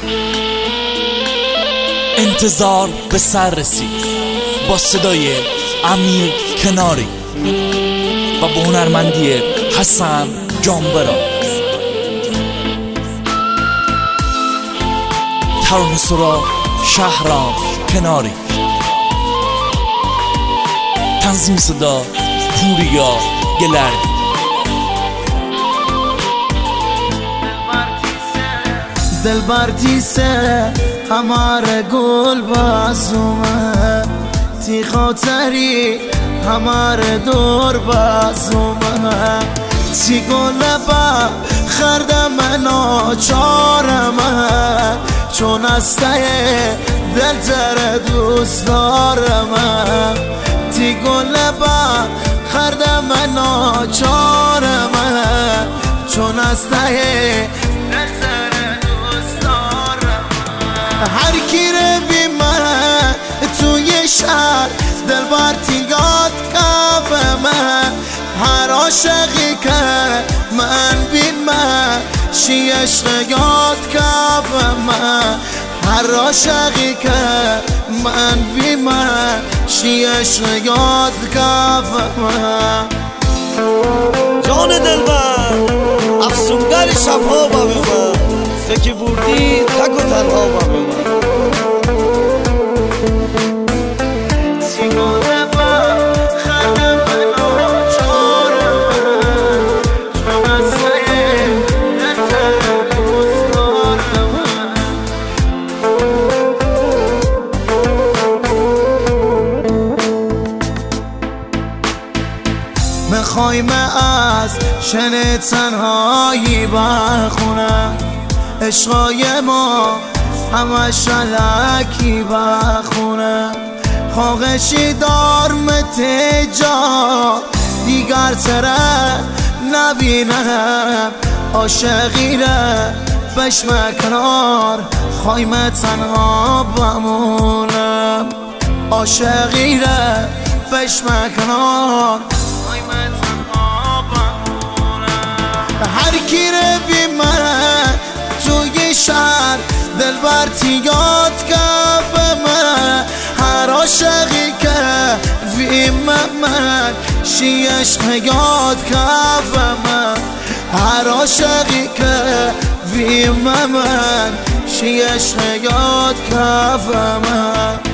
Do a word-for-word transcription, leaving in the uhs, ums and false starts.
انتظار به سر رسید با صدای امیر کناری و با هنرمندی حسن جانبرا. ترانه سرا شهرام کناری، تنظیم صدا پوریا گلردی. دلبر تیسه هماره گل بازومه، تی خاطری هماره دور بازومه، تی گل با خردم ناچارمه، چون استه دل تر دوست دارمه، تی گل با خردم ناچارمه، چون استه دل تر هر کی رو بی من توی شهر دلبر تیگات کافه من، هر عاشقی که من بی من شی عشق یاد کافه من، هر عاشقی که من بی من شی عشق یاد کافه من. جان دلبر افسونگر شبها با من، فکر بردی تک و تنها با من. میخوایم از شن تنهایی بخونم، عشقای ما همه شلکی بخونم، خواهشی دارم تجا دیگر تره نبینم، عاشقی ره بشم کنار خوایم تنها بمونم، عاشقی ره بشم کنار هر کی رو بی من توی شهر دلبر تیگات کف من، هر عاشقی که بی من شی عشق یاد کف من، هر عاشقی که بی من شی عشق یاد کف من.